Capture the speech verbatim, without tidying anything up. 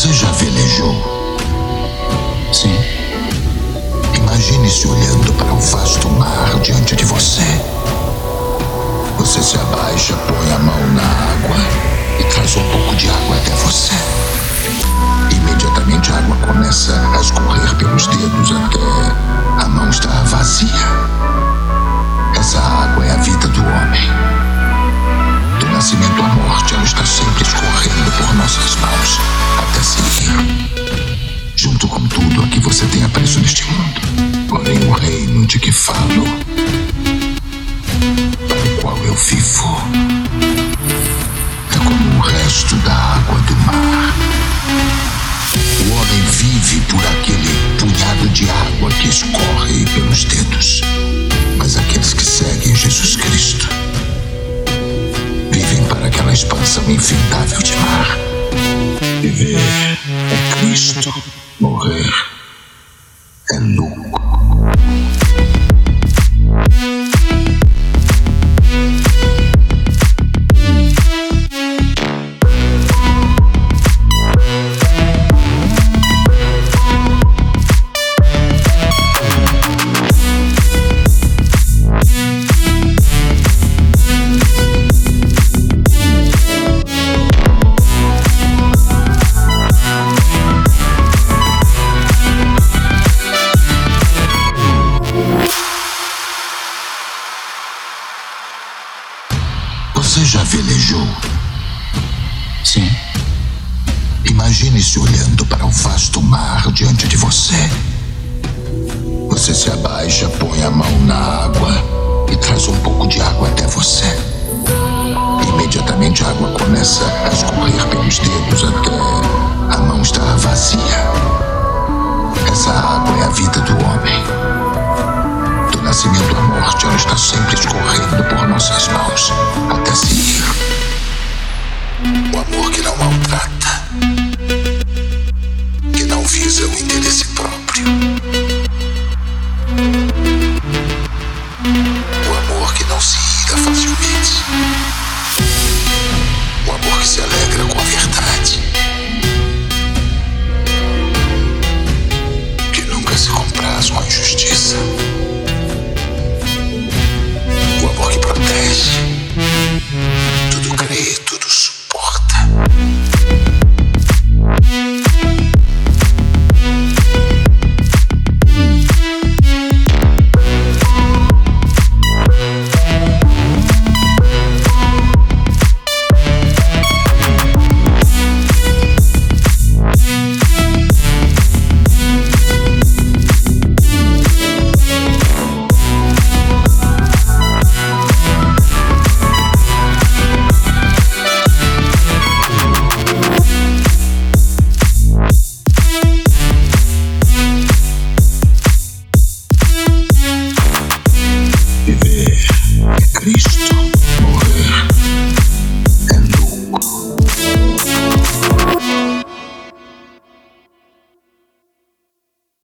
Você já velejou? Sim. Imagine-se olhando para o vasto mar diante de você. Você se abaixa, põe a mão na água e traz um pouco de água até você. Imediatamente a água começa a escorrer pelos dedos até a mão estar vazia. Essa água é a vida do homem. Do nascimento à morte, ela está sempre escorrendo por nossas mãos até se ir. Junto com tudo a que você tem apreço neste mundo. Porém, o reino de que falo, para o qual eu vivo, é como o resto da água do mar. O homem vive por aquele punhado de água que escorre pelos dedos. Mas aqueles que seguem Jesus Cristo vivem para aquela expansão infindável de mar. Viver é Cristo, morrer é lucro. Você já velejou? Sim. Imagine-se olhando para o vasto mar diante de você. Você se abaixa, põe a mão na água e traz um pouco de água até você. Imediatamente a água começa a escorrer pelos dedos até a mão estar vazia. Essa água é a vida do homem. Do nascimento à morte, ela está sempre escorrendo por nossas mãos até se ir. O amor que não maltrata, que não visa o interesse próprio. O amor que não se ira facilmente. O amor que se alegra com a verdade. Que nunca se compraz com a injustiça. O amor que protege, tudo crê, tudo suporta. Viver é Cristo.